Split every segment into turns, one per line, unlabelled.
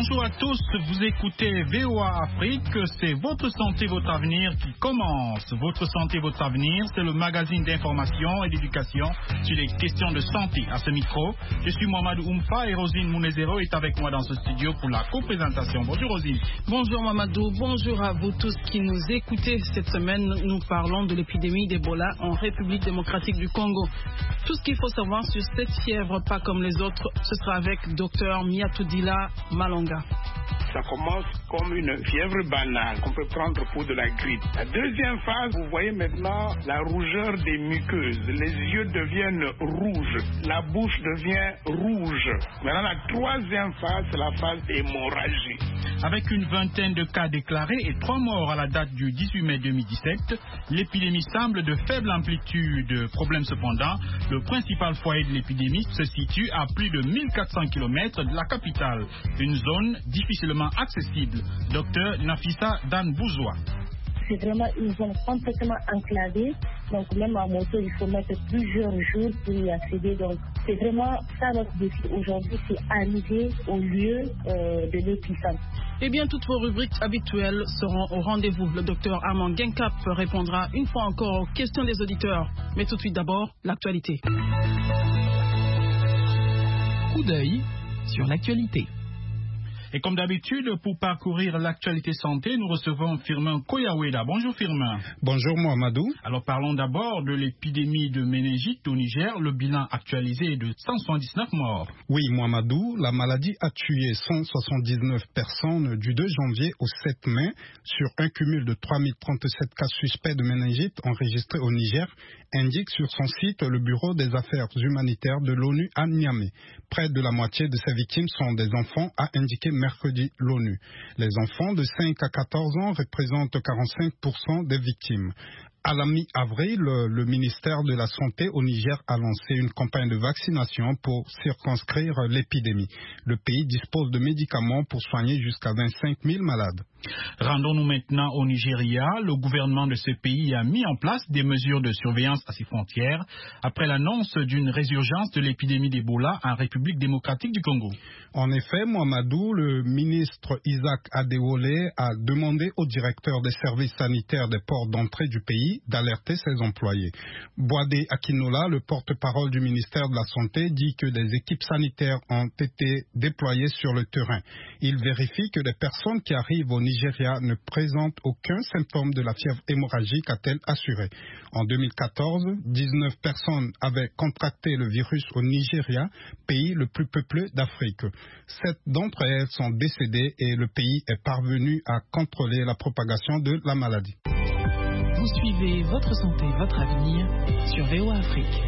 Bonjour à tous, vous écoutez VOA Afrique, c'est votre santé, votre avenir qui commence. Votre santé, votre avenir, c'est le magazine d'information et d'éducation sur les questions de santé. À ce micro, je suis Mohamed Oumfa et Rosine Mounezero est avec moi dans ce studio pour la co-présentation. Bonjour Rosine.
Bonjour Mamadou, bonjour à vous tous qui nous écoutez. Cette semaine, nous parlons de l'épidémie d'Ebola en République démocratique du Congo. Tout ce qu'il faut savoir sur cette fièvre, pas comme les autres, ce sera avec Dr Miatoudila Malonga.
Ça commence comme une fièvre banale qu'on peut prendre pour de la grippe. La deuxième phase, vous voyez maintenant la rougeur des muqueuses. Les yeux deviennent rouges, la bouche devient rouge. Maintenant, la troisième phase, c'est la phase d'hémorragie.
Avec une vingtaine de cas déclarés et 3 morts à la date du 18 mai 2017, l'épidémie semble de faible amplitude. Problème cependant, le principal foyer de l'épidémie se situe à plus de 1400 km de la capitale, une zone difficilement accessible. Docteur Nafissa Dan Bouzoua.
C'est vraiment une zone complètement enclavée. Donc même en moto, il faut mettre plusieurs jours pour y accéder. Donc c'est vraiment ça notre défi aujourd'hui, c'est arriver au lieu de l'épicentre.
Eh bien, toutes vos rubriques habituelles seront au rendez-vous. Le docteur Armand Genkap répondra une fois encore aux questions des auditeurs. Mais tout de suite d'abord, l'actualité.
Coup d'œil sur l'actualité.
Et comme d'habitude, pour parcourir l'actualité santé, nous recevons Firmin Koyaweda. Bonjour Firmin.
Bonjour Mohamedou.
Alors parlons d'abord de l'épidémie de méningite au Niger. Le bilan actualisé est de 179 morts.
Oui Mohamedou, la maladie a tué 179 personnes du 2 janvier au 7 mai sur un cumul de 3037 cas suspects de méningite enregistrés au Niger, indique sur son site le Bureau des affaires humanitaires de l'ONU à Niamey. Près de la moitié de ces victimes sont des enfants, a indiqué mercredi l'ONU. Les enfants de 5 à 14 ans représentent 45% des victimes. À la mi-avril, le ministère de la Santé au Niger a lancé une campagne de vaccination pour circonscrire l'épidémie. Le pays dispose de médicaments pour soigner jusqu'à 25 000 malades.
Rendons-nous maintenant au Nigeria. Le gouvernement de ce pays a mis en place des mesures de surveillance à ses frontières après l'annonce d'une résurgence de l'épidémie d'Ebola en République démocratique du Congo.
En effet, Mohamedou, le ministre Isaac Adewole a demandé au directeur des services sanitaires des ports d'entrée du pays d'alerter ses employés. Boade Akinola, le porte-parole du ministère de la Santé, dit que des équipes sanitaires ont été déployées sur le terrain. Il vérifie que les personnes qui arrivent au Nigeria ne présentent aucun symptôme de la fièvre hémorragique, a-t-elle assuré. En 2014, 19 personnes avaient contracté le virus au Nigeria, pays le plus peuplé d'Afrique. 7 d'entre elles sont décédées et le pays est parvenu à contrôler la propagation de la maladie.
Vous suivez Votre santé, votre avenir sur VOA Afrique.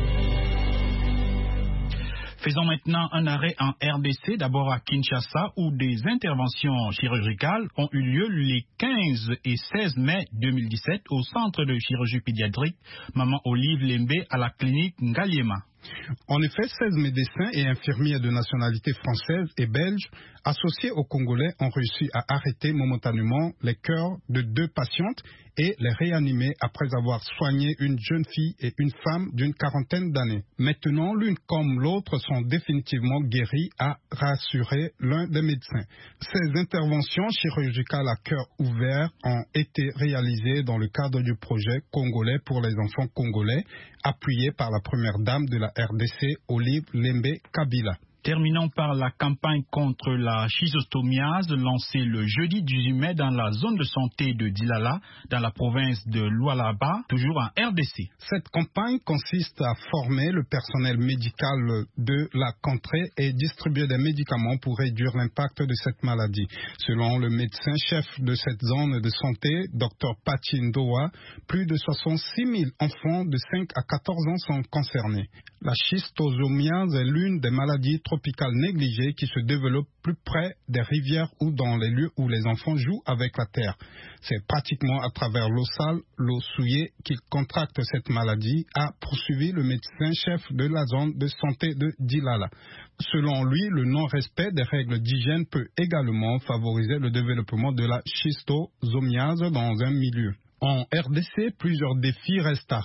Faisons maintenant un arrêt en RDC, d'abord à Kinshasa, où des interventions chirurgicales ont eu lieu les 15 et 16 mai 2017 au centre de chirurgie pédiatrique Maman Olive Lembe à la clinique Ngaliema.
En effet, 16 médecins et infirmiers de nationalité française et belge associés aux Congolais ont réussi à arrêter momentanément les cœurs de 2 patientes et les réanimer après avoir soigné une jeune fille et une femme d'une quarantaine d'années. Maintenant, l'une comme l'autre sont définitivement guéries, a rassuré l'un des médecins. Ces interventions chirurgicales à cœur ouvert ont été réalisées dans le cadre du projet congolais pour les enfants congolais, appuyé par la première dame de la RDC, Olive Lembe Kabila.
Terminons par la campagne contre la schistosomiase lancée le jeudi 18 mai dans la zone de santé de Dilala, dans la province de Lualaba, toujours en RDC.
Cette campagne consiste à former le personnel médical de la contrée et distribuer des médicaments pour réduire l'impact de cette maladie. Selon le médecin-chef de cette zone de santé, Dr Pachi Ndoa, plus de 66 000 enfants de 5 à 14 ans sont concernés. La schistosomiase est l'une des maladies tropicales négligées qui se développent plus près des rivières ou dans les lieux où les enfants jouent avec la terre. C'est pratiquement à travers l'eau sale, l'eau souillée qu'ils contractent cette maladie, a poursuivi le médecin-chef de la zone de santé de Dilala. Selon lui, le non-respect des règles d'hygiène peut également favoriser le développement de la schistosomiase dans un milieu. En RDC, plusieurs défis restent à